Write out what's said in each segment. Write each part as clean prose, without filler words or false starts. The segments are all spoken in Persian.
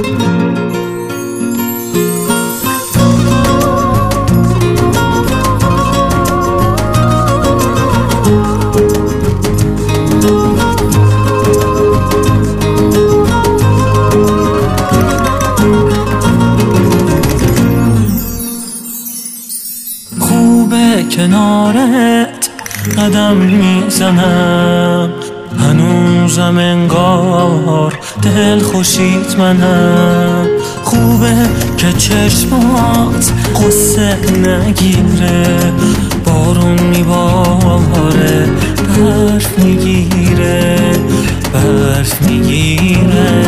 کنارت قدم میزنم، هنوزم انگار دل خوشیت منم. خوبه که چشمات قصه نگیره، بارون میباره برف میگیره، برف میگیره.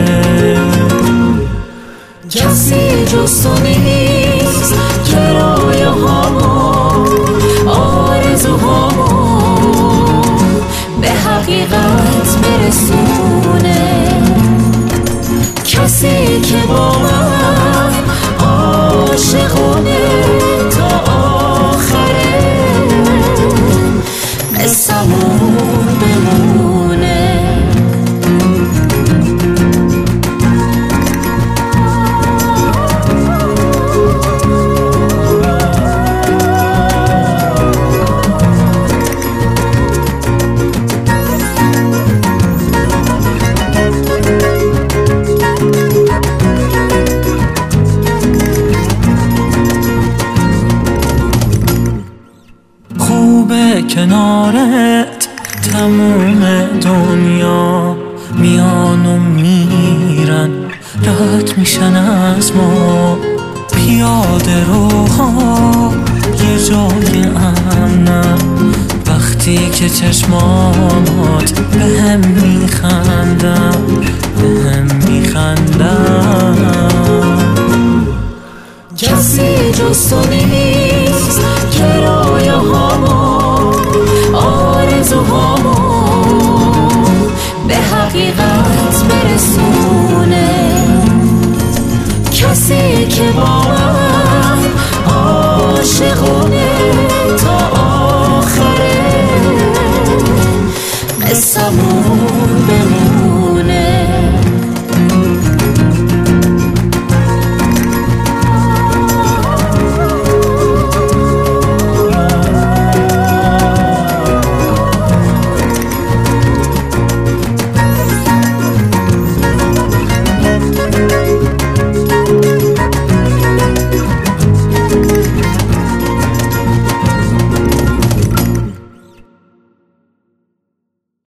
کسی جز تو نیست که رایه هامو آرزوهامو به حقیقت برسونه. کسی که با من عاشقونه تا آخره قصه‌مون بمونه. کنارت تموم دنیا میان و میرن، رد میشن از ما. پیاده روها یه جای امنن، وقتی که چشمات به هم میخندن، به هم میخندن. کسی جز تو نیست